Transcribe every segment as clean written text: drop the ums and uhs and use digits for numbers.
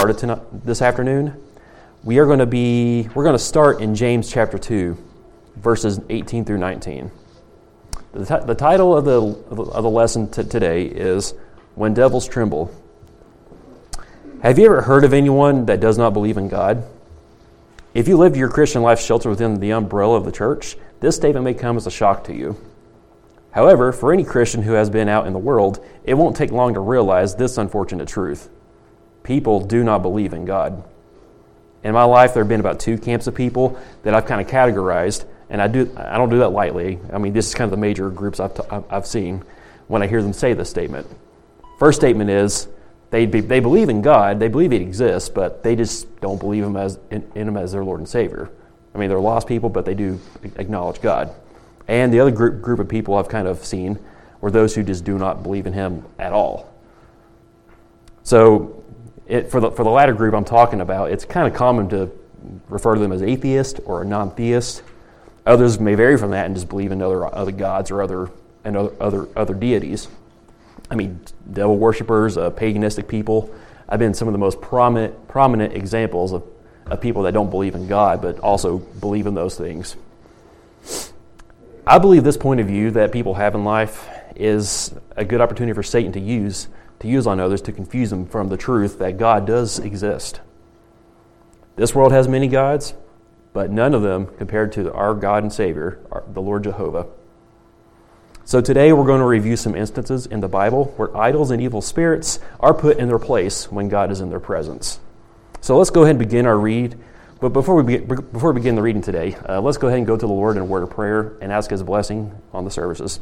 This afternoon, we're going to start in James chapter 2, verses 18 through 19. The title of the lesson today is When Devils Tremble. Have you ever heard of anyone that does not believe in God? If you lived your Christian life sheltered within the umbrella of the church, this statement may come as a shock to you. However, for any Christian who has been out in the world, it won't take long to realize this unfortunate truth. People do not believe in God. In my life, there have been about two camps of people that I've kind of categorized, and I don't do that lightly. I mean, this is kind of the major groups I've seen when I hear them say this statement. First statement is they believe in God, they believe He exists, but they just don't believe in Him as their Lord and Savior. I mean, they're lost people, but they do acknowledge God. And the other group of people I've kind of seen were those who just do not believe in Him at all. So for the latter group I'm talking about, it's kind of common to refer to them as atheist or a non-theist. Others may vary from that and just believe in other gods or other deities. I mean, devil worshippers, paganistic people. I've been some of the most prominent examples of people that don't believe in God, but also believe in those things. I believe this point of view that people have in life is a good opportunity for Satan to use on others to confuse them from the truth that God does exist. This world has many gods, but none of them compared to our God and Savior, the Lord Jehovah. So today we're going to review some instances in the Bible where idols and evil spirits are put in their place when God is in their presence. So let's go ahead and begin our read. But before we begin the reading today, let's go ahead and go to the Lord in a word of prayer and ask His blessing on the services.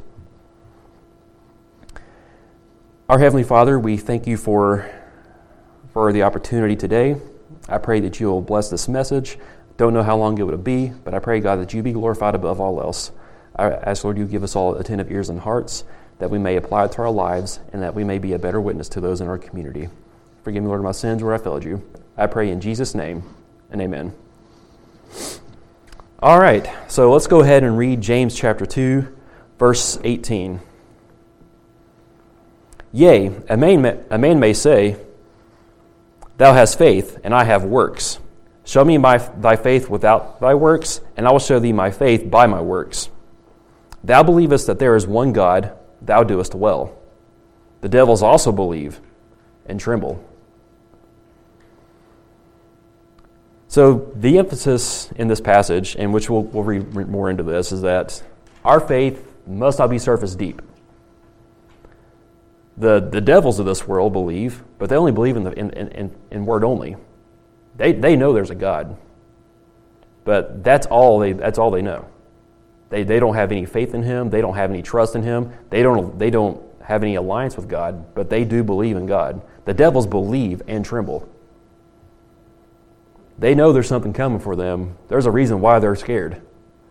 Our Heavenly Father, we thank You for the opportunity today. I pray that You'll bless this message. Don't know how long it would be, but I pray, God, that You be glorified above all else. I ask, Lord, You give us all attentive ears and hearts, that we may apply it to our lives, and that we may be a better witness to those in our community. Forgive me, Lord, of my sins where I failed You. I pray in Jesus' name, and amen. All right, so let's go ahead and read James chapter 2, verse 18. Yea, a man may say, Thou hast faith, and I have works. Show me thy faith without thy works, and I will show thee my faith by my works. Thou believest that there is one God, thou doest well. The devils also believe and tremble. So the emphasis in this passage, in which we'll read more into this, is that our faith must not be surface deep. The devils of this world believe, but they only believe in word only. They know there's a God, but that's all they know. They don't have any faith in Him. They don't have any trust in Him. They don't have any alliance with God, but they do believe in God. The devils believe and tremble. They know there's something coming for them. There's a reason why they're scared.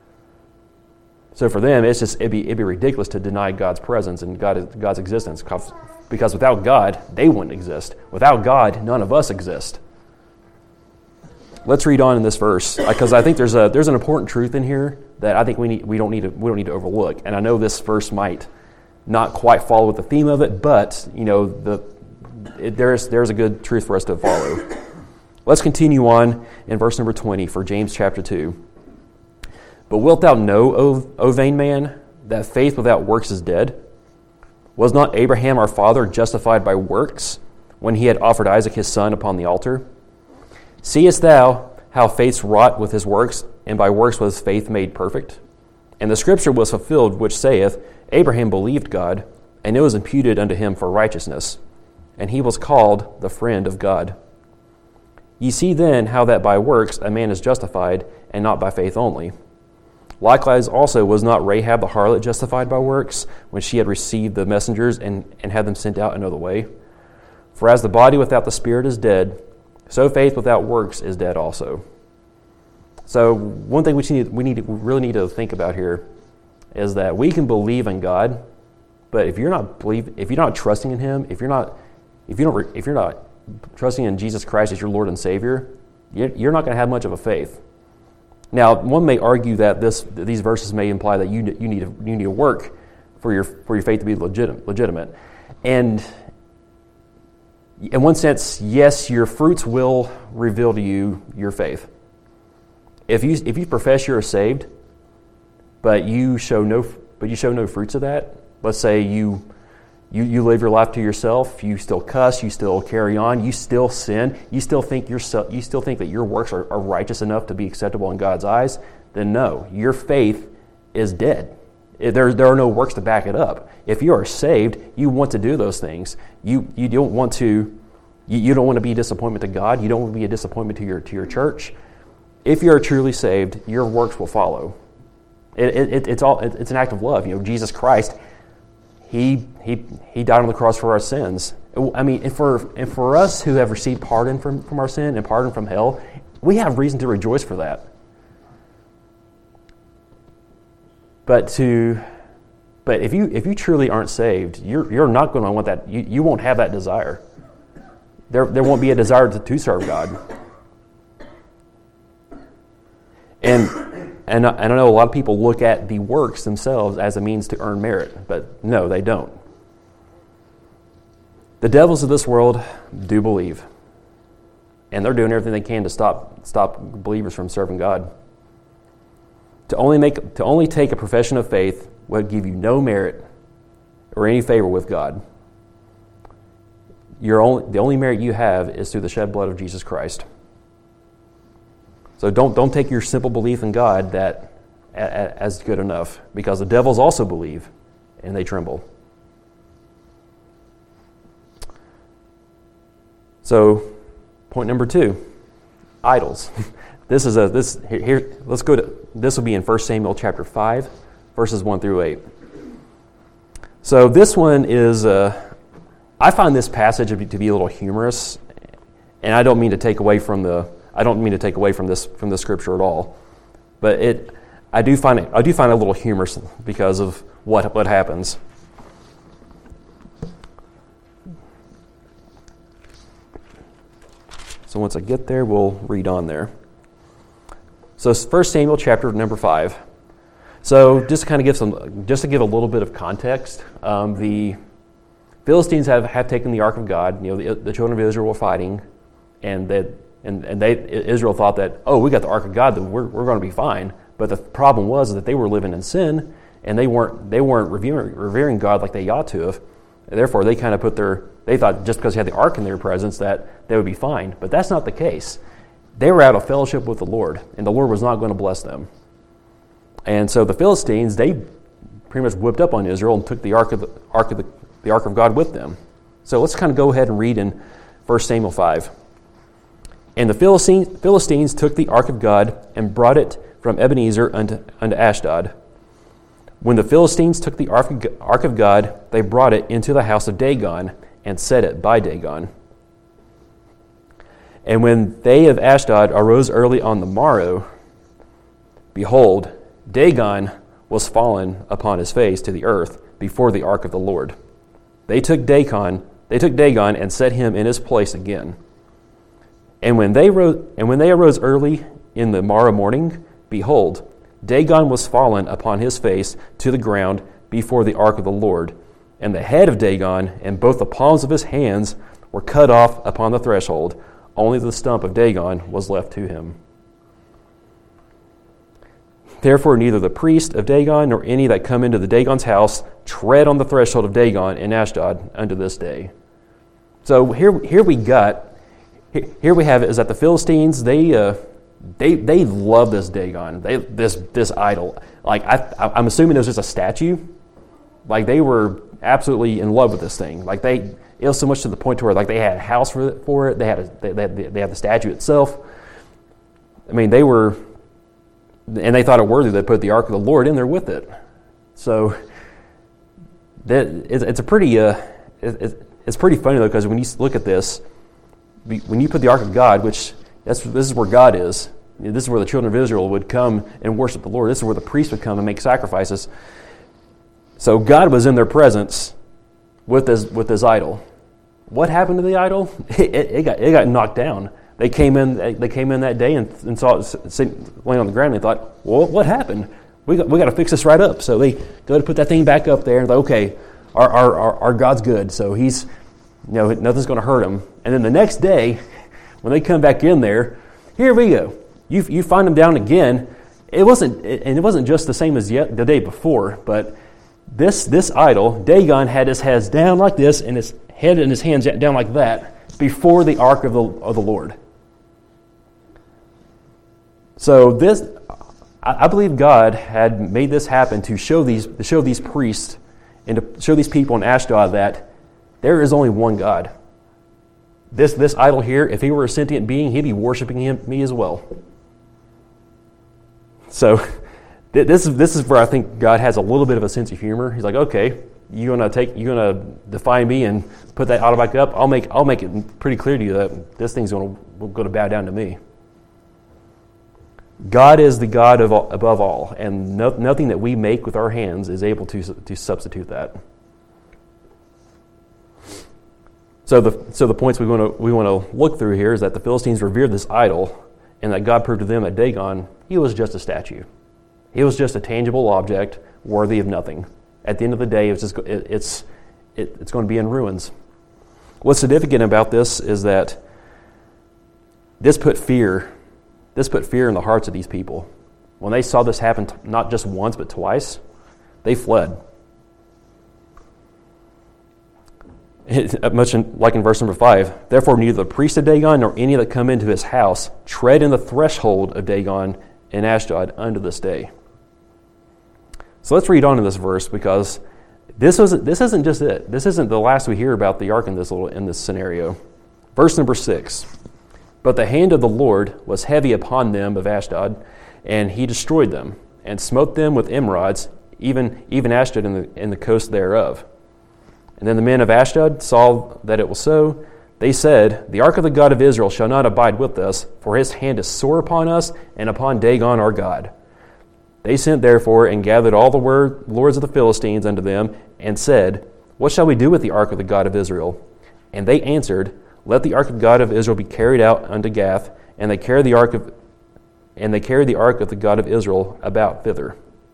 So for them, it'd be ridiculous to deny God's presence and God's existence, because without God, they wouldn't exist. Without God, none of us exist. Let's read on in this verse, because I think there's an important truth in here that I think we don't need to overlook. And I know this verse might not quite follow with the theme of it, but there's a good truth for us to follow. Let's continue on in verse number 20 for James chapter 2. But wilt thou know, O vain man, that faith without works is dead? Was not Abraham our father justified by works when he had offered Isaac his son upon the altar? Seest thou how faith wrought with his works, and by works was faith made perfect? And the scripture was fulfilled which saith, Abraham believed God, and it was imputed unto him for righteousness, and he was called the friend of God. Ye see then how that by works a man is justified, and not by faith only. Likewise also was not Rahab the harlot justified by works, when she had received the messengers and had them sent out another way? For as the body without the spirit is dead, so faith without works is dead also. So one thing we really need to think about here is that we can believe in God, but if you're not trusting in Him, if you're not trusting in Jesus Christ as your Lord and Savior, you're not going to have much of a faith. Now, one may argue that these verses may imply that you need to work for your faith to be legitimate, and in one sense, yes, your fruits will reveal to you your faith. If you profess you're saved, but you show no fruits of that, let's say you live your life to yourself, you still cuss, you still carry on, you still sin, you still think that your works are righteous enough to be acceptable in God's eyes, then no, your faith is dead. There are no works to back it up. If you are saved, you want to do those things. You don't want to be a disappointment to God. You don't want to be a disappointment to your church. If you are truly saved, your works will follow. It's an act of love. Jesus Christ, He died on the cross for our sins. I mean, and for us who have received pardon from our sin and pardon from hell, we have reason to rejoice for that. But if you truly aren't saved, you're not going to want that. You won't have that desire. There won't be a desire to serve God. And I know a lot of people look at the works themselves as a means to earn merit, but no, they don't. The devils of this world do believe, and they're doing everything they can to stop believers from serving God. To only take a profession of faith would give you no merit or any favor with God. The only merit you have is through the shed blood of Jesus Christ. So don't take your simple belief in God as good enough, because the devils also believe and they tremble. So, point number 2, idols. This will be in 1 Samuel chapter 5, verses 1 through 8. So this one is, I find this passage to be a little humorous, and I don't mean to take away from this scripture at all, but I do find it a little humorous because of what happens. So once I get there, we'll read on there. So 1 Samuel chapter number 5. So just to give a little bit of context, the Philistines have taken the Ark of God. The children of Israel were fighting, and Israel thought that, we got the Ark of God, then we're going to be fine. But the problem was that they were living in sin, and they weren't revering God like they ought to have. Therefore, they kind of they thought just because they had the Ark in their presence that they would be fine. But that's not the case. They were out of fellowship with the Lord, and the Lord was not going to bless them. And so the Philistines, they pretty much whipped up on Israel and took the Ark of God with them. So let's kind of go ahead and read in 1 Samuel 5. And the Philistines took the Ark of God and brought it from Ebenezer unto Ashdod. When the Philistines took the Ark of God, they brought it into the house of Dagon and set it by Dagon. And when they of Ashdod arose early on the morrow, behold, Dagon was fallen upon his face to the earth before the ark of the Lord. They took Dagon and set him in his place again. And when they arose early in the morrow morning, behold, Dagon was fallen upon his face to the ground before the ark of the Lord, and the head of Dagon and both the palms of his hands were cut off upon the threshold. Only the stump of Dagon was left to him. Therefore neither the priest of Dagon nor any that come into the Dagon's house tread on the threshold of Dagon in Ashdod unto this day. So here we have it is that the Philistines, they love this Dagon, this idol. Like I'm assuming it was just a statue. Like they were absolutely in love with this thing. Like it was so much to the point to where like they had a house for it. They had the statue itself. I mean, they thought it worthy to put the Ark of the Lord in there with it. So it's pretty funny though, because when you look at this, when you put the Ark of God, which this is where God is. This is where the children of Israel would come and worship the Lord. This is where the priests would come and make sacrifices. So God was in their presence with this idol. What happened to the idol? It got knocked down. They came in that day and saw it laying on the ground. And they thought, well, what happened? We got to fix this right up. So they go to put that thing back up there and thought, okay, our God's good. So he's Nothing's going to hurt them. And then the next day, when they come back in there, here we go. You find them down again. It wasn't just the same as the day before, but this idol, Dagon, had his head down like this, and his head and his hands down like that before the ark of the Lord. So I believe God had made this happen to show these priests and to show these people in Ashdod that there is only one God. This idol here, if he were a sentient being, he'd be worshiping me as well. So this is where I think God has a little bit of a sense of humor. He's like, okay, you're gonna defy me and put that idol back up. I'll make it pretty clear to you that this thing's going to bow down to me. God is the God above all, and nothing that we make with our hands is able to substitute that. So the points we want to look through here is that the Philistines revered this idol, and that God proved to them that Dagon, he was just a statue. He was just a tangible object worthy of nothing. At the end of the day, it's going to be in ruins. What's significant about this is that this put fear in the hearts of these people. When they saw this happen not just once but twice, they fled. Much like in verse number 5, therefore neither the priest of Dagon nor any that come into his house tread in the threshold of Dagon in Ashdod unto this day. So let's read on in this verse, because this isn't just it. This isn't the last we hear about the ark in this scenario. Verse number 6. But the hand of the Lord was heavy upon them of Ashdod, and he destroyed them, and smote them with emerods, even Ashdod in the coast thereof. And then the men of Ashdod saw that it was so. They said, the ark of the God of Israel shall not abide with us, for his hand is sore upon us and upon Dagon our God. They sent therefore and gathered all the lords of the Philistines unto them, and said, what shall we do with the ark of the God of Israel? And they answered, let the ark of God of Israel be carried out unto Gath, and they carried the ark of the God of Israel about thither.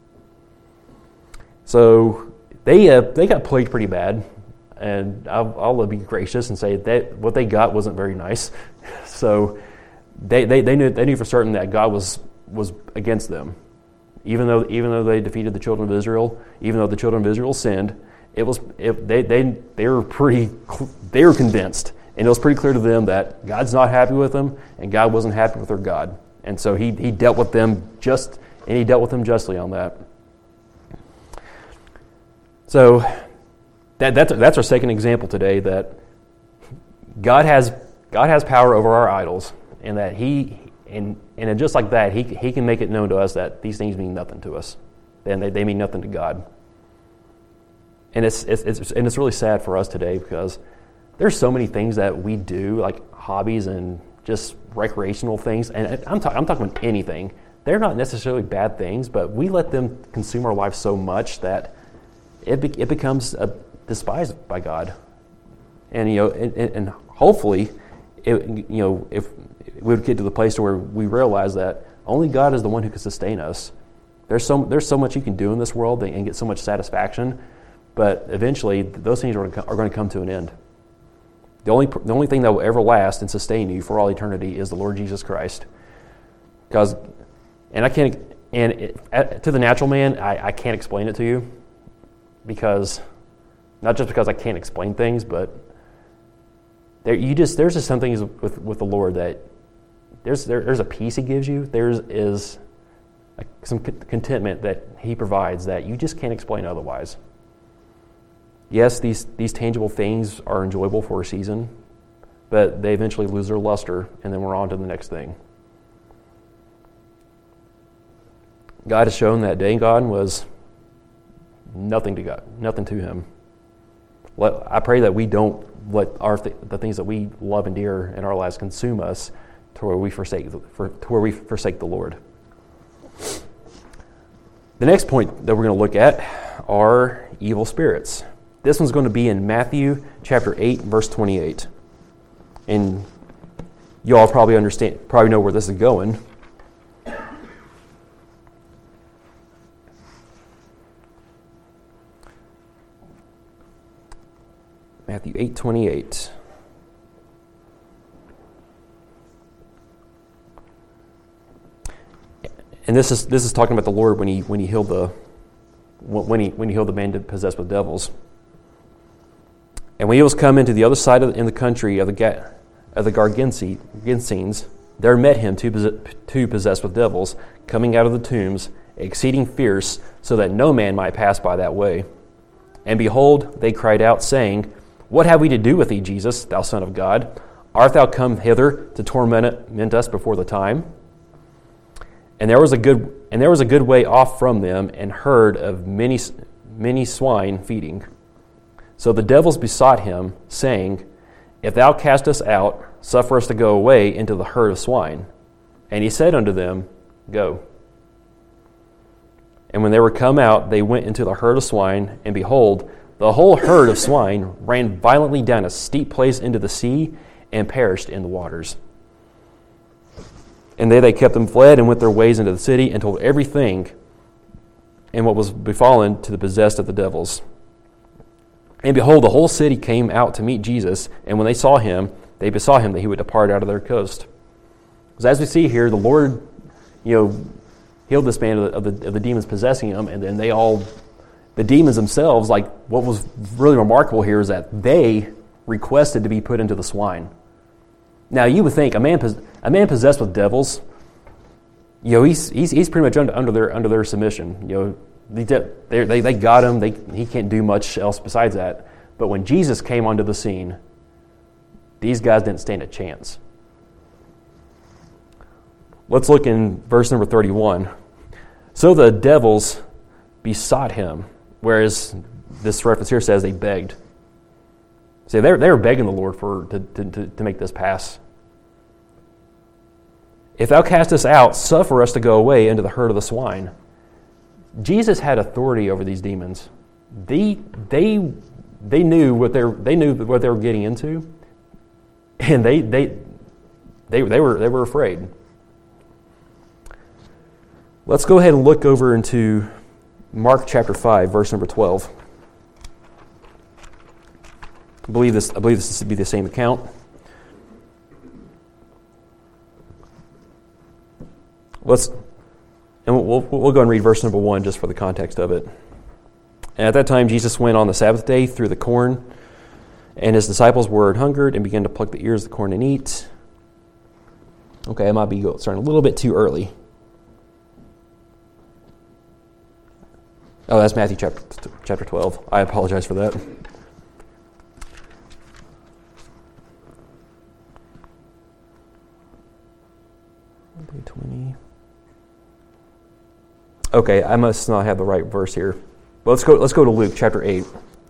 So they got plagued pretty bad. And I'll be gracious and say that what they got wasn't very nice. So they knew for certain that God was against them, even though they defeated the children of Israel, even though the children of Israel sinned. They were convinced, and it was pretty clear to them that God's not happy with them, and God wasn't happy with their God, and so He dealt with them justly on that. So. That's our second example today, that God has power over our idols, and that and just like that, He can make it known to us that these things mean nothing to us, and they mean nothing to God. And it's really sad for us today, because there's so many things that we do, like hobbies and just recreational things, and I'm talking about anything. They're not necessarily bad things, but we let them consume our lives so much that it becomes despised by God. And and hopefully, if we would get to the place where we realize that only God is the one who can sustain us. There's so much you can do in this world and get so much satisfaction, but eventually those things are going to come to an end. The only thing that will ever last and sustain you for all eternity is the Lord Jesus Christ. To the natural man, I can't explain it to you, because not just because I can't explain things, but there's just some things with the Lord that there's a peace He gives you. There's some contentment that He provides that you just can't explain otherwise. Yes, these tangible things are enjoyable for a season, but they eventually lose their luster, and then we're on to the next thing. God has shown that Dagon was nothing to God, nothing to Him. I pray that we don't let the things that we love and dear in our lives consume us to where we forsake the Lord. The next point that we're going to look at are evil spirits. This one's going to be in Matthew chapter 8, verse 28. And you all probably know where this is going. Matthew 8:28. And this is talking about the Lord when he healed the man possessed with devils. And when he was come into the other side in the country of the Gergesenes, there met him two possessed with devils, coming out of the tombs, exceeding fierce, so that no man might pass by that way. And behold, they cried out, saying, What have we to do with thee, Jesus, thou Son of God? Art thou come hither to torment us before the time? And there was a good way off from them, and herd of many swine feeding. So the devils besought him, saying, If thou cast us out, suffer us to go away into the herd of swine. And he said unto them, Go. And when they were come out, they went into the herd of swine, and behold, the whole herd of swine ran violently down a steep place into the sea, and perished in the waters. And they kept them fled, and went their ways into the city, and told everything, and what was befallen to the possessed of the devils. And behold, the whole city came out to meet Jesus, and when they saw him, they besought him that he would depart out of their coast. Because as we see here, the Lord, healed this man of the demons possessing him, and then the demons themselves, like what was really remarkable here is that they requested to be put into the swine. Now you would think a man possessed with devils, he's pretty much under their submission. They got him. He can't do much else besides that. But when Jesus came onto the scene, these guys didn't stand a chance. Let's look in verse number 31. So the devils besought him, whereas this reference here says they begged. See, they were begging the Lord to make this pass. If thou cast us out, suffer us to go away into the herd of the swine. Jesus had authority over these demons. They knew what they were getting into, and they were afraid. Let's go ahead and look over into Mark chapter 5, verse number 12. I believe this to be the same account. We'll go and read verse number 1 just for the context of it. And at that time Jesus went on the Sabbath day through the corn, and his disciples were hungered and began to pluck the ears of the corn and eat. Okay, I might be starting a little bit too early. Oh, that's Matthew chapter 12. I apologize for that. Okay, I must not have the right verse here. But let's go to Luke chapter 8.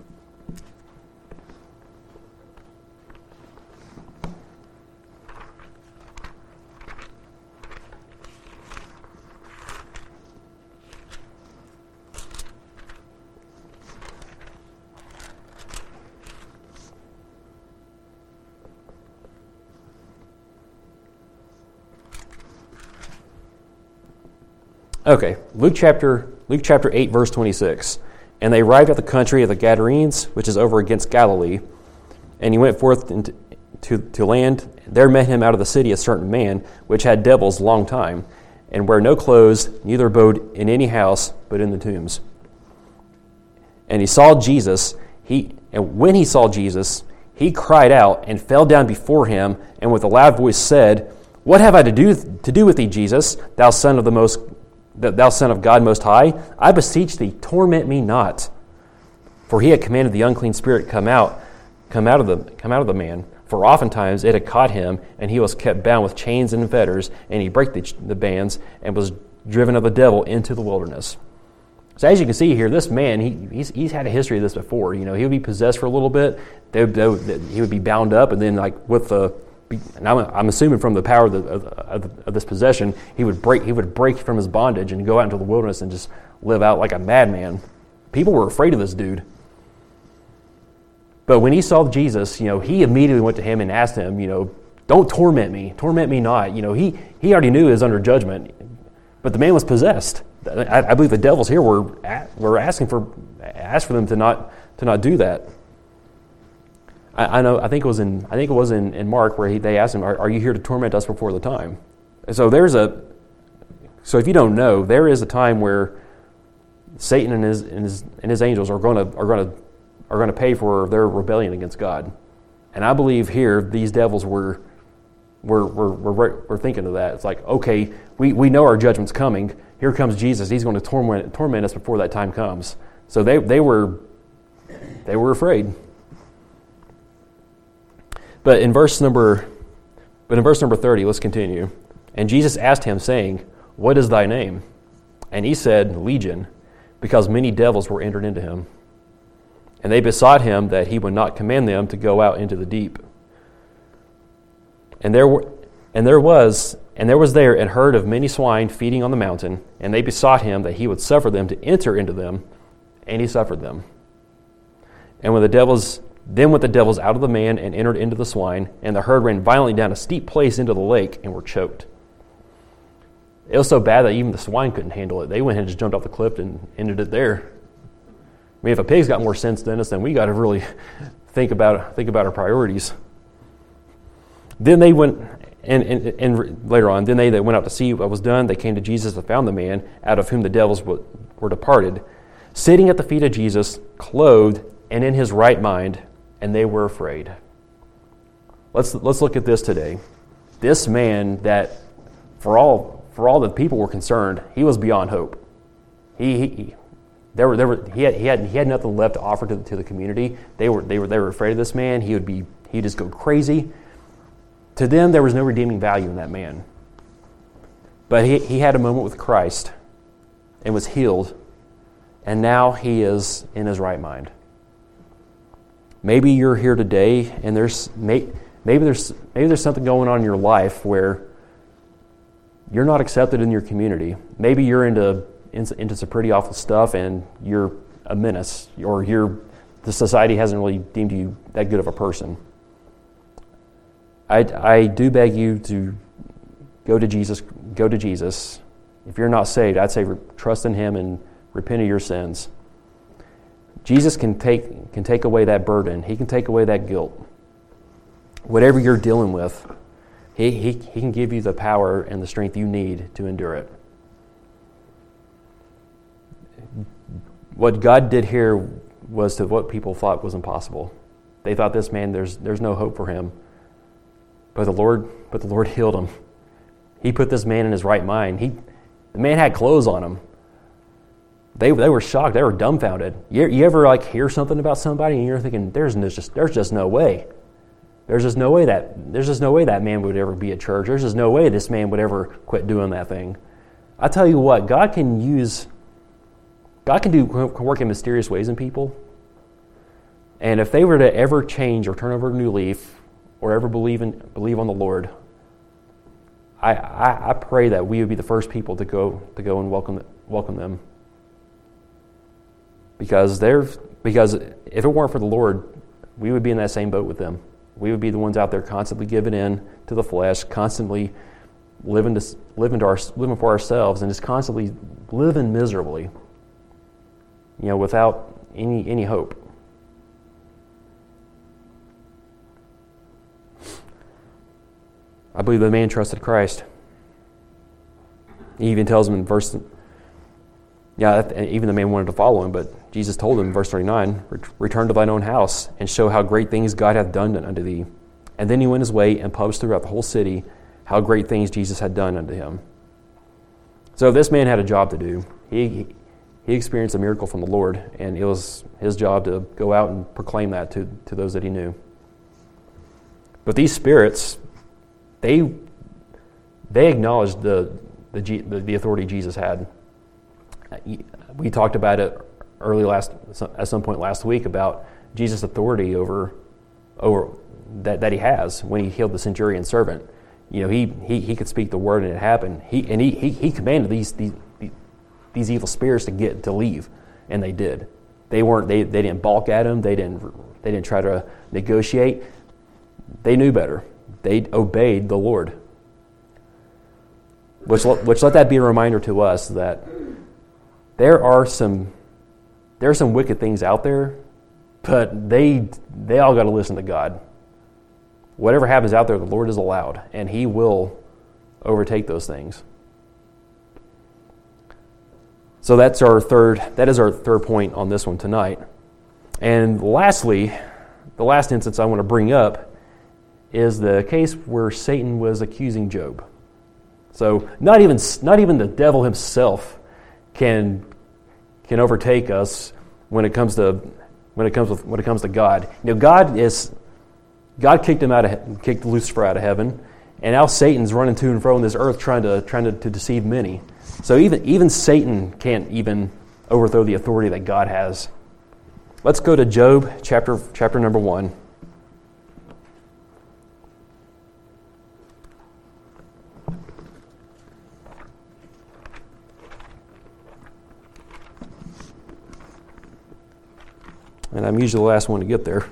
Okay, Luke chapter 8, verse 26. And they arrived at the country of the Gadarenes, which is over against Galilee. And he went forth to land. There met him out of the city a certain man, which had devils long time, and wear no clothes, neither abode in any house, but in the tombs. And he saw Jesus. And when he saw Jesus, he cried out and fell down before him, and with a loud voice said, What have I to do with thee, Jesus, thou Son of God Most High? I beseech thee, torment me not. For he had commanded the unclean spirit come out of the man. For oftentimes it had caught him, and he was kept bound with chains and fetters, and he brake the bands, and was driven of the devil into the wilderness. So as you can see here, this man, he's had a history of this before. He would be possessed for a little bit. He would be bound up, and then and I'm assuming from the power of this possession, he would break from his bondage and go out into the wilderness and just live out like a madman. People were afraid of this dude. But when he saw Jesus, he immediately went to him and asked him, don't torment me not. He already knew he was under judgment, but the man was possessed. I believe the devils here were asked for them to not do that. I know. I think it was in Mark where they asked him, "Are you here to torment us before the time?" So So if you don't know, there is a time where Satan and his angels are going to pay for their rebellion against God, and I believe here these devils were thinking of that. It's like, okay, we know our judgment's coming. Here comes Jesus. He's going to torment us before that time comes. So they were afraid. But in verse number 30, let's continue. And Jesus asked him, saying, "What is thy name?" And he said, "Legion," because many devils were entered into him. And they besought him that he would not command them to go out into the deep. And there was there an herd of many swine feeding on the mountain, and they besought him that he would suffer them to enter into them, and he suffered them. And when the devils went the devils out of the man and entered into the swine, and the herd ran violently down a steep place into the lake and were choked. It was so bad that even the swine couldn't handle it. They went and just jumped off the cliff and ended it there. I mean, if a pig's got more sense than us, then we got to really think about our priorities. Then they went, and later on, then they that went out to see what was done, they came to Jesus and found the man out of whom the devils were departed, sitting at the feet of Jesus, clothed and in his right mind, and they were afraid. Let's look at this today. This man that, for all the people were concerned, he was beyond hope. He had nothing left to offer to the community. They were afraid of this man. He'd just go crazy. To them, there was no redeeming value in that man. But he had a moment with Christ and was healed, and now he is in his right mind. Maybe you're here today, and maybe there's something going on in your life where you're not accepted in your community. Maybe you're into some pretty awful stuff, and you're a menace, or the society hasn't really deemed you that good of a person. I do beg you to go to Jesus. Go to Jesus. If you're not saved, I'd say trust in him and repent of your sins. Jesus can take away that burden. He can take away that guilt. Whatever you're dealing with, he can give you the power and the strength you need to endure it. What God did here was to what people thought was impossible. They thought this man, there's no hope for him. But the Lord healed him. He put this man in his right mind. The man had clothes on him. They were shocked. They were dumbfounded. You ever hear something about somebody and you're thinking, there's just no way. There's just no way that man would ever be at church. There's just no way this man would ever quit doing that thing. I tell you what, God can work in mysterious ways in people. And if they were to ever change or turn over a new leaf or ever believe on the Lord, I pray that we would be the first people to go and welcome them. Because if it weren't for the Lord, we would be in that same boat with them. We would be the ones out there constantly giving in to the flesh, constantly living for ourselves, and just constantly living miserably, without any hope. I believe the man trusted Christ. He even tells him in verse. Even the man wanted to follow him, but Jesus told him in verse 39, "Return to thine own house, and show how great things God hath done unto thee." And then he went his way and published throughout the whole city how great things Jesus had done unto him. So this man had a job to do. He experienced a miracle from the Lord, and it was his job to go out and proclaim that to those that he knew. But these spirits, they acknowledged the authority Jesus had. We talked about it at some point last week about Jesus' authority over that he has when he healed the centurion's servant. He could speak the word and it happened. He commanded these evil spirits to leave, and they did. They didn't balk at him. They didn't try to negotiate. They knew better. They obeyed the Lord. Which let that be a reminder to us that there are some wicked things out there But they all got to listen to God. Whatever happens out there, the Lord is allowed, and He will overtake those things. So that is our third point on this one tonight. And lastly, the last instance I want to bring up is the case where Satan was accusing Job. So not even the devil himself can overtake us when it comes to God. God kicked Lucifer out of heaven, and now Satan's running to and fro on this earth trying to deceive many. So even Satan can't even overthrow the authority that God has. Let's go to Job chapter number 1. And I'm usually the last one to get there.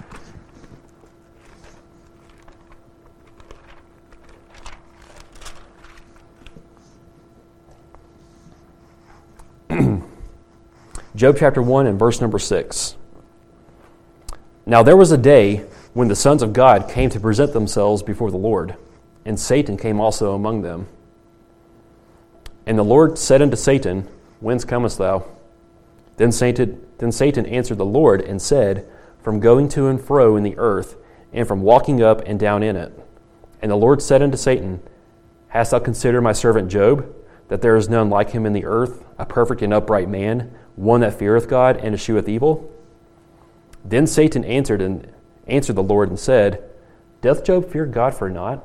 Job chapter 1 and verse number 6. Now there was a day when the sons of God came to present themselves before the Lord, and Satan came also among them. And the Lord said unto Satan, Whence comest thou? Then Satan answered the Lord and said, From going to and fro in the earth, and from walking up and down in it. And the Lord said unto Satan, Hast thou considered my servant Job, that there is none like him in the earth, a perfect and upright man, one that feareth God and escheweth evil? Then Satan answered the Lord and said, Doth Job fear God for naught?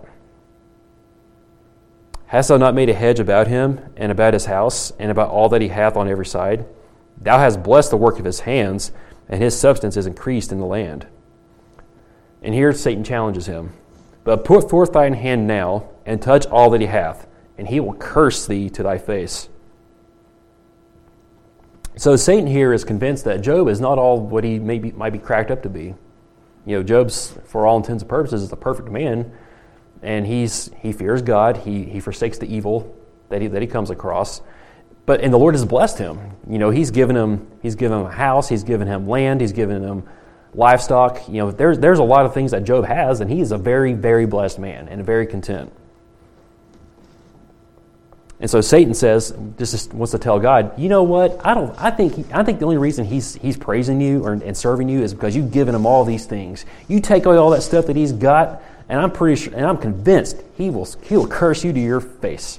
Hast thou not made a hedge about him, and about his house, and about all that he hath on every side? Thou hast blessed the work of his hands, and his substance is increased in the land. And here Satan challenges him. But put forth thine hand now, and touch all that he hath, and he will curse thee to thy face. So Satan here is convinced that Job is not all what he might be cracked up to be. Job's, for all intents and purposes, is a perfect man, and he fears God. He forsakes the evil that he comes across. And the Lord has blessed him. He's given him a house, He's given him land, He's given him livestock. There's a lot of things that Job has, and he is a very, very blessed man and very content. And so Satan just wants to tell God, you know what? I think the only reason he's praising you and serving you is because you've given him all these things. You take away all that stuff that he's got, and I'm pretty sure, and I'm convinced he will curse you to your face.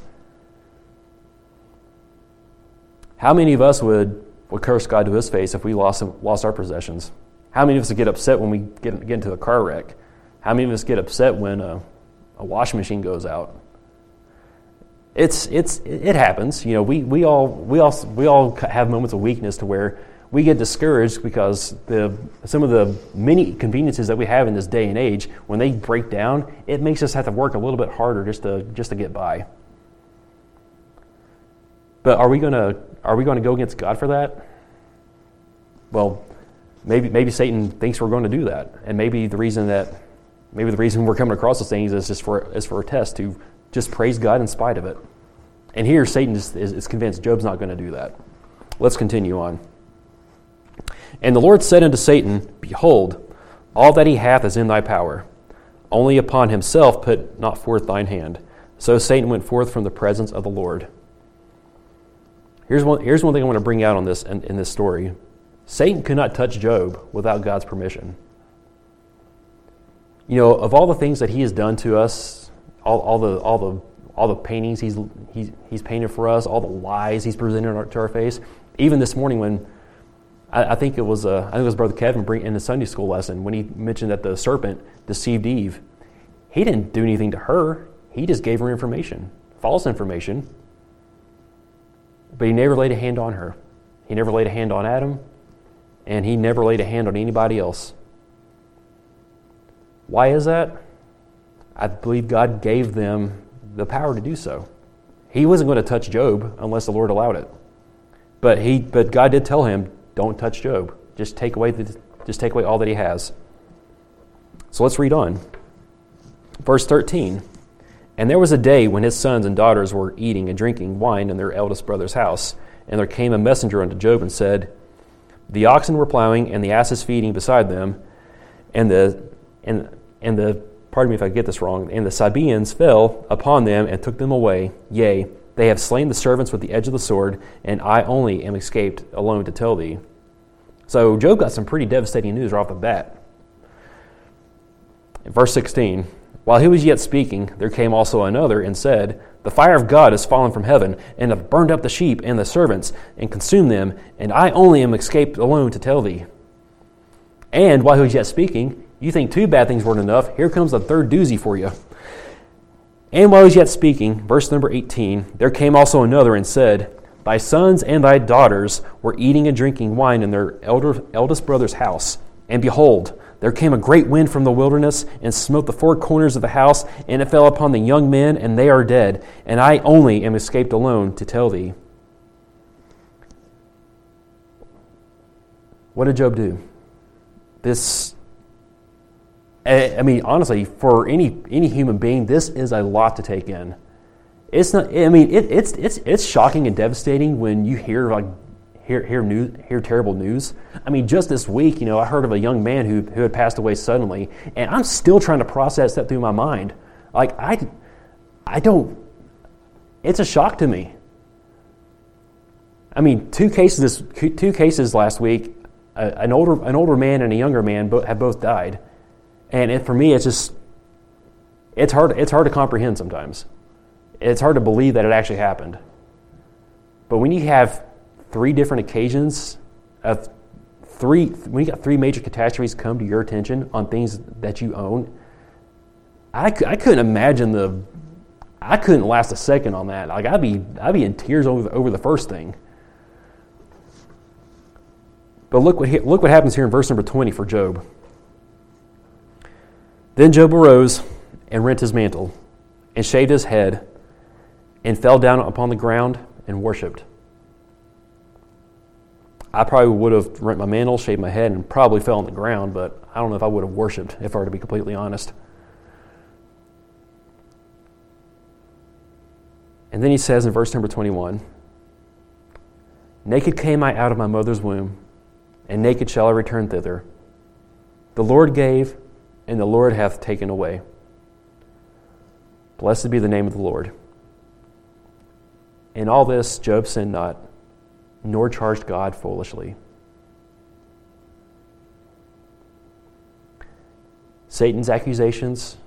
How many of us would curse God to His face if we lost our possessions? How many of us would get upset when we get into a car wreck? How many of us get upset when a washing machine goes out? It happens. We all have moments of weakness to where we get discouraged because some of the many conveniences that we have in this day and age, when they break down, it makes us have to work a little bit harder just to get by. But are we going to go against God for that? Well, maybe Satan thinks we're going to do that, and maybe the reason we're coming across those things is for a test to just praise God in spite of it. And here Satan is convinced Job's not going to do that. Let's continue on. And the Lord said unto Satan, Behold, all that he hath is in thy power. Only upon himself put not forth thine hand. So Satan went forth from the presence of the Lord. Here's one thing I want to bring out on this in this story. Satan could not touch Job without God's permission. Of all the things that he has done to us, all the paintings he's painted for us, all the lies he's presented to our face. Even this morning, when I think it was Brother Kevin in the Sunday school lesson when he mentioned that the serpent deceived Eve, he didn't do anything to her. He just gave her information, false information. But he never laid a hand on her. He never laid a hand on Adam, and he never laid a hand on anybody else. Why is that? I believe God gave them the power to do so. He wasn't going to touch Job unless the Lord allowed it. But God did tell him, don't touch Job. Just take away all that he has. So let's read on. Verse 13. And there was a day when his sons and daughters were eating and drinking wine in their eldest brother's house. And there came a messenger unto Job and said, The oxen were plowing, and the asses feeding beside them, and the pardon me if I get this wrong, and the Sabaeans fell upon them and took them away. Yea, they have slain the servants with the edge of the sword, and I only am escaped alone to tell thee. So Job got some pretty devastating news right off the bat. In verse 16, while he was yet speaking, there came also another and said, The fire of God is fallen from heaven, and hath burned up the sheep and the servants, and consumed them, and I only am escaped alone to tell thee. And while he was yet speaking, you think two bad things weren't enough, here comes a third doozy for you. And while he was yet speaking, verse number 18, there came also another and said, Thy sons and thy daughters were eating and drinking wine in their eldest brother's house. And behold, there came a great wind from the wilderness and smote the four corners of the house, and it fell upon the young men, and they are dead. And I only am escaped alone to tell thee. What did Job do? Honestly, for any human being, this is a lot to take in. It's not. It's shocking and devastating when you hear terrible news. Just this week, I heard of a young man who had passed away suddenly, and I'm still trying to process that through my mind. I don't. It's a shock to me. Two cases last week. An older man and a younger man have both died, and for me, it's hard to comprehend sometimes. It's hard to believe that it actually happened. But when you have three different occasions when you got three major catastrophes come to your attention on things that you own, I couldn't imagine I couldn't last a second on that. I'd be in tears over the first thing. But look what happens here in verse number 20 for Job. Then Job arose and rent his mantle and shaved his head and fell down upon the ground and worshipped. I probably would have rent my mantle, shaved my head, and probably fell on the ground, but I don't know if I would have worshipped, if I were to be completely honest. And then he says in verse number 21, Naked came I out of my mother's womb, and naked shall I return thither. The Lord gave, and the Lord hath taken away. Blessed be the name of the Lord. In all this Job sinned not, nor charged God foolishly. Satan's accusations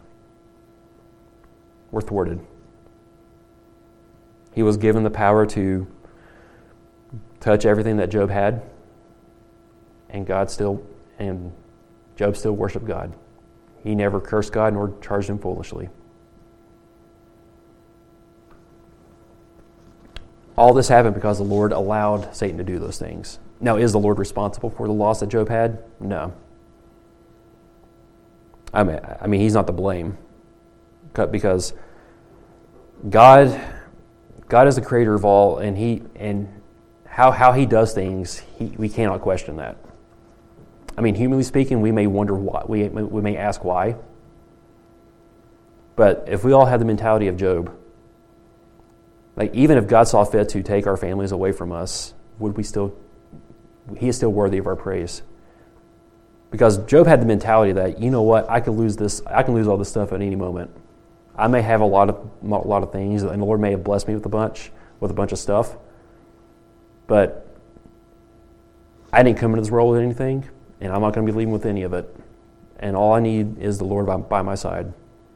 were thwarted. He was given the power to touch everything that Job had, and Job still worshiped God. He never cursed God nor charged him foolishly. All this happened because the Lord allowed Satan to do those things. Now, is the Lord responsible for the loss that Job had? No. He's not to blame, because God is the creator of all, and how He does things, we cannot question that. Humanly speaking, we may wonder why. We may ask why. But if we all had the mentality of Job, even if God saw fit to take our families away from us, He is still worthy of our praise. Because Job had the mentality that, you know what, I can lose all this stuff at any moment. I may have a lot of things, and the Lord may have blessed me with a bunch of stuff, but I didn't come into this world with anything, and I'm not going to be leaving with any of it. And all I need is the Lord by my side.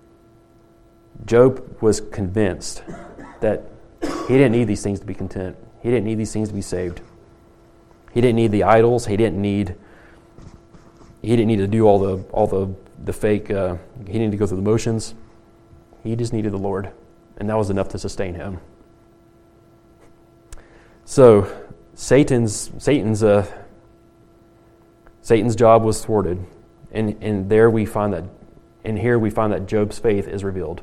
Job was convinced that he didn't need these things to be content. He didn't need these things to be saved. He didn't need the idols. He didn't need to do all the fake. He didn't need to go through the motions. He just needed the Lord, and that was enough to sustain him. So Satan's job was thwarted, and here we find that Job's faith is revealed.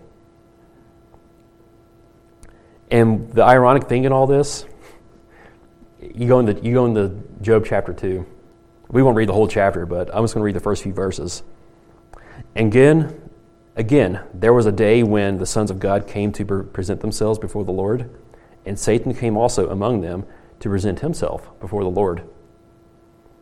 And the ironic thing in all this, you go into Job chapter 2. We won't read the whole chapter, but I'm just going to read the first few verses. And again, there was a day when the sons of God came to present themselves before the Lord, and Satan came also among them to present himself before the Lord.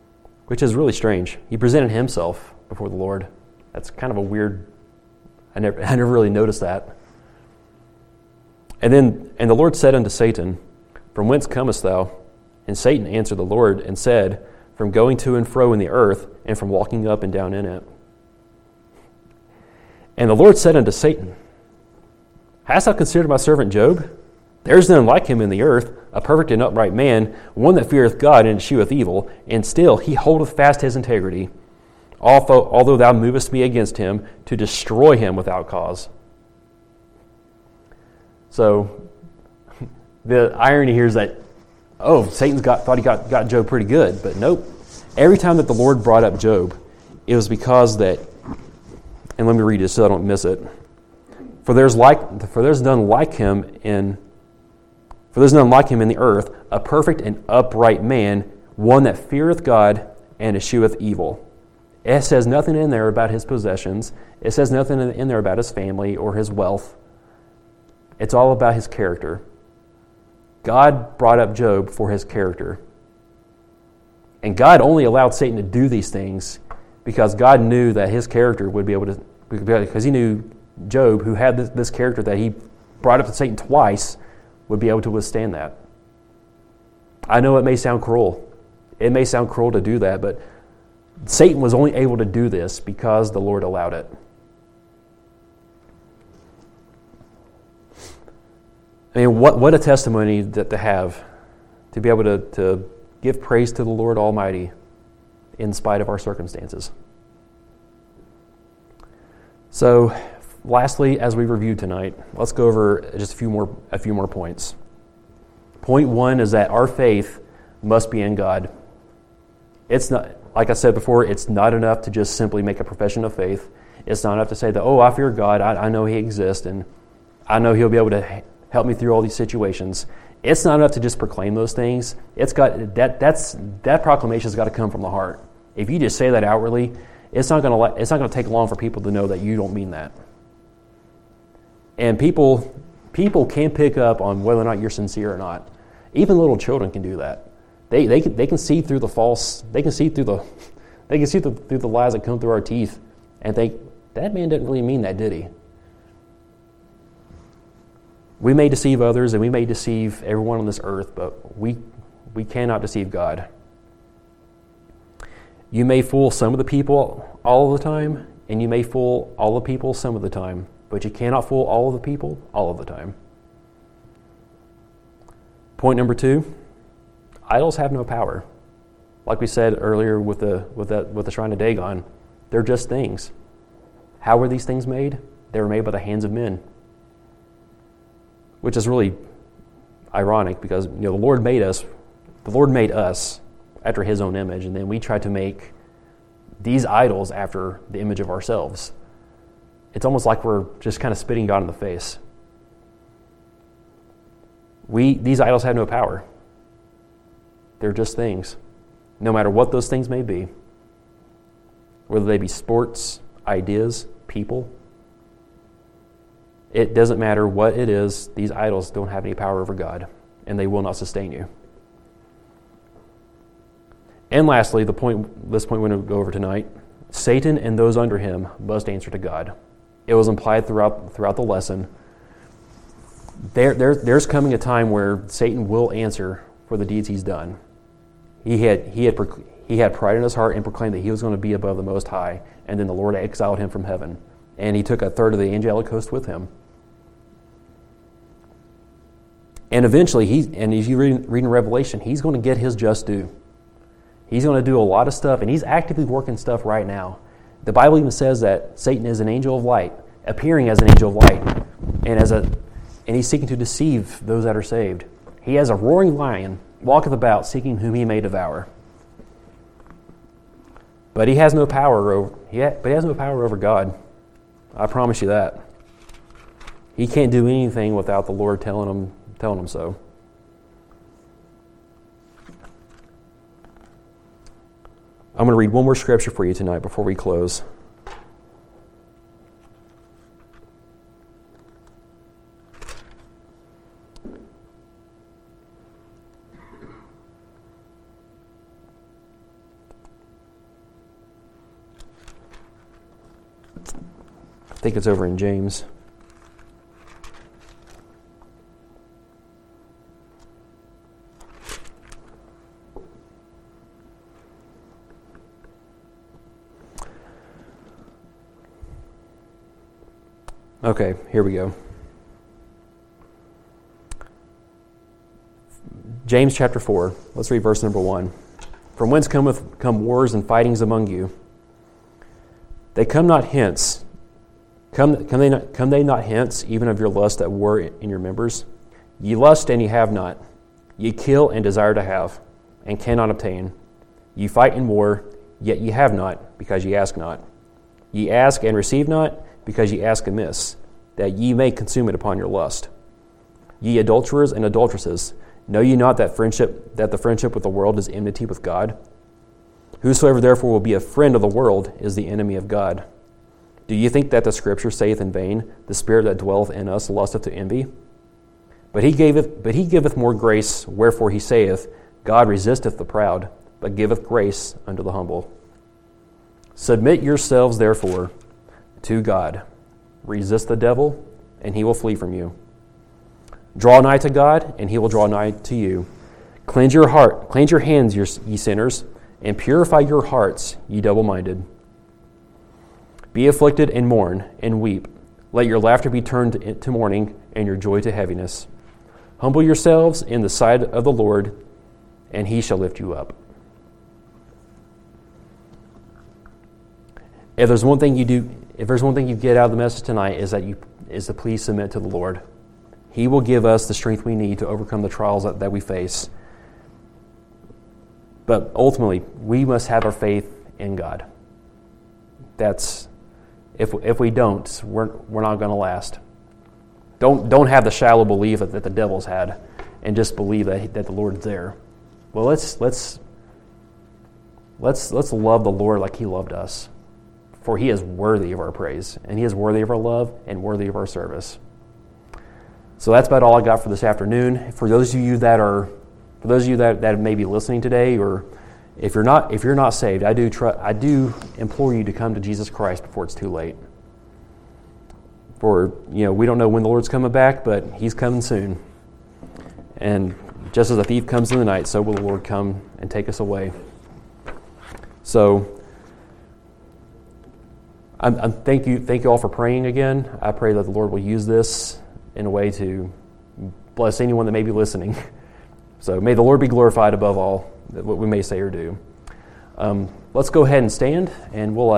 which is really strange. He presented himself before the Lord. That's kind of a weird, I never really noticed that. And the Lord said unto Satan, From whence comest thou? And Satan answered the Lord and said, From going to and fro in the earth, and from walking up and down in it. And the Lord said unto Satan, Hast thou considered my servant Job? There is none like him in the earth, a perfect and upright man, one that feareth God and escheweth evil, and still he holdeth fast his integrity, although thou movest me against him to destroy him without cause. So the irony here is that, Satan's thought he got Job pretty good, but nope. Every time that the Lord brought up Job, it was because that, and let me read this so I don't miss it. For there's none like him in the earth, a perfect and upright man, one that feareth God and escheweth evil. It says nothing in there about his possessions. It says nothing in there about his family or his wealth. It's all about his character. God brought up Job for his character. And God only allowed Satan to do these things because God knew that his character would be able to, because he knew Job, who had this character that he brought up to Satan twice, would be able to withstand that. I know it may sound cruel. It may sound cruel to do that, but Satan was only able to do this because the Lord allowed it. I mean, what a testimony that to have, to be able to give praise to the Lord Almighty in spite of our circumstances. So, lastly, as we reviewed tonight, let's go over just a few more points. Point one is that our faith must be in God. It's not, like I said before, it's not enough to just simply make a profession of faith. It's not enough to say that, I fear God, I know He exists, and I know He'll be able to help me through all these situations. It's not enough to just proclaim those things. It's got that proclamation's got to come from the heart. If you just say that outwardly, it's not going to take long for people to know that you don't mean that. And people can pick up on whether or not you're sincere or not. Even little children can do that. They can see through the false. They can see through the lies that come through our teeth, and think that man didn't really mean that, did he? We may deceive others, and we may deceive everyone on this earth, but we cannot deceive God. You may fool some of the people all of the time, and you may fool all the people some of the time, but you cannot fool all of the people all of the time. Point number 2, idols have no power. Like we said earlier with the shrine of Dagon, they're just things. How were these things made? They were made by the hands of men. Which is really ironic because the Lord made us. The Lord made us after His own image, and then we try to make these idols after the image of ourselves. It's almost like we're just kind of spitting God in the face. These idols have no power. They're just things. No matter what those things may be, whether they be sports, ideas, people, it doesn't matter what it is, these idols don't have any power over God, and they will not sustain you. And lastly, this point we're going to go over tonight, Satan and those under him must answer to God. It was implied throughout the lesson. There's coming a time where Satan will answer for the deeds he's done. He had pride in his heart and proclaimed that he was going to be above the Most High, and then the Lord exiled him from heaven, and he took a third of the angelic host with him. And eventually, if you read in Revelation, he's going to get his just due. He's going to do a lot of stuff, and he's actively working stuff right now. The Bible even says that Satan is an angel of light, appearing as an angel of light, and he's seeking to deceive those that are saved. He has a roaring lion, walketh about, seeking whom he may devour. But he has no power over God. I promise you that. He can't do anything without the Lord telling him so. I'm going to read one more scripture for you tonight before we close. I think it's over in James. Okay, here we go. James chapter 4. Let's read verse number 1. From whence come wars and fightings among you? They come not hence. Come they not hence, even of your lust at war in your members? Ye lust and ye have not. Ye kill and desire to have, and cannot obtain. Ye fight in war, yet ye have not, because ye ask not. Ye ask and receive not, because ye ask amiss, that ye may consume it upon your lust. Ye adulterers and adulteresses, know ye not that the friendship with the world is enmity with God? Whosoever therefore will be a friend of the world is the enemy of God. Do ye think that the Scripture saith in vain, the Spirit that dwelleth in us lusteth to envy? But he giveth more grace, wherefore he saith, God resisteth the proud, but giveth grace unto the humble. Submit yourselves therefore to God. Resist the devil, and he will flee from you. Draw nigh to God, and he will draw nigh to you. Cleanse your hands, ye sinners, and purify your hearts, ye double-minded. Be afflicted and mourn and weep. Let your laughter be turned to mourning, and your joy to heaviness. Humble yourselves in the sight of the Lord, and he shall lift you up. If there's one thing you get out of the message tonight, is to please submit to the Lord. He will give us the strength we need to overcome the trials that we face. But ultimately, we must have our faith in God. That's if we don't, we're not going to last. Don't have the shallow belief that the devil's had, and just believe that the Lord's there. Well, let's love the Lord like He loved us, for He is worthy of our praise, and He is worthy of our love and worthy of our service. So that's about all I got for this afternoon. For those of you that may be listening today, or if you're not saved, I do implore you to come to Jesus Christ before it's too late. For we don't know when the Lord's coming back, but He's coming soon. And just as a thief comes in the night, so will the Lord come and take us away. So thank you all for praying again. I pray that the Lord will use this in a way to bless anyone that may be listening. So may the Lord be glorified above all, what we may say or do. Let's go ahead and stand, and we'll